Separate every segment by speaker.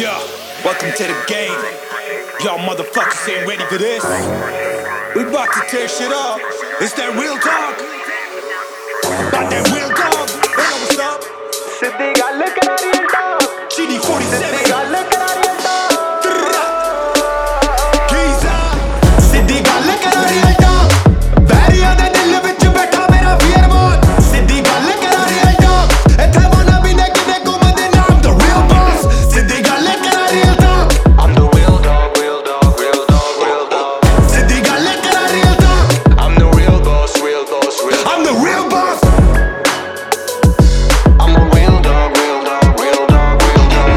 Speaker 1: Yeah, welcome to the game. Y'all motherfuckers ain't ready for this. We about to tear shit up. It's that real talk. About that real talk. Hey, yo, what's up?
Speaker 2: Siddi gall kara real talk.
Speaker 1: GD47.
Speaker 2: Siddi gall kara real talk.
Speaker 1: Giza.
Speaker 2: Siddi gall kara real talk. Variya de dil vich baitha mera fear mode. Siddi gall kara real talk. Ithe wanna be ne kide ghumde na I'm the real boss. Siddi gall kara real talk. I'm the real dog, real dog, real dog, real dog. Siddi gall kara real talk. I'm the real boss, real boss, real. I'm the real boss. I'm a real dog, real dog, real dog, real dog.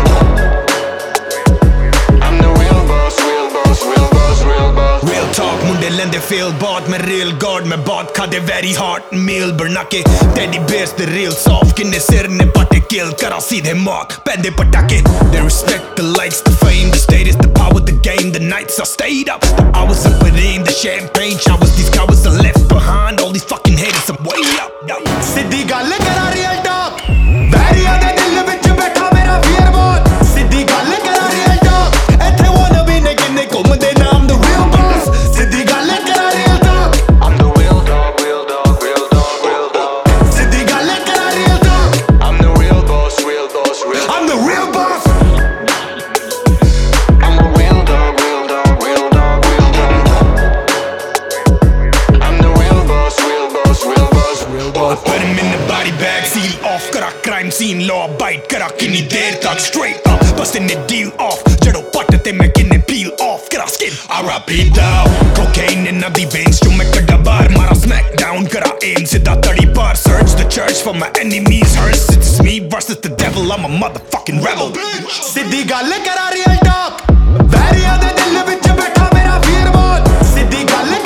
Speaker 2: I'm the real boss, real boss, real boss, real boss.
Speaker 1: Real talk, मुंडे लेंदे feel bought मैं real god मैं बहुत खादे very hot meal बना के teddy bears the real soft किन्ने सिर ने पटे kill करा सीधे mock पैंदे पटाके they respect the likes the fame the status the power the game the nights I stayed up the hours I put in the champagne showers these cowards are left behind all these fucking haters I'm way up
Speaker 2: Siddi gall kara real talk. Variya de dil vich baitha mera fear mode. Siddi gall kara real talk. Ithe wanna be ne kinne ghumde na I'm the real boss. Siddi gall kara real talk. I'm the real dog, real dog, real dog, real dog. Siddi gall kara real talk. I'm the real boss, real boss, real. I'm the real boss. I'm a real dog, real dog, real dog, real dog. I'm the real boss, real boss, real boss, real boss.
Speaker 1: Put him in the body bag, seal off करा crime scene law bite करा किन्नी देर तक straight up busting the deal off जड़ों पटते मैं किन्ने peel off करा skin R.I.P. down cocaine in the veins जो मैं कड़ा बार मारा smack down करा aim सीधा तड़ी पर search the church for my enemies hearse it's me versus the devil I'm a motherfucking rebel
Speaker 2: Siddi gall kara real talk. Variya de dil vich baitha mera fear mode. Siddi gall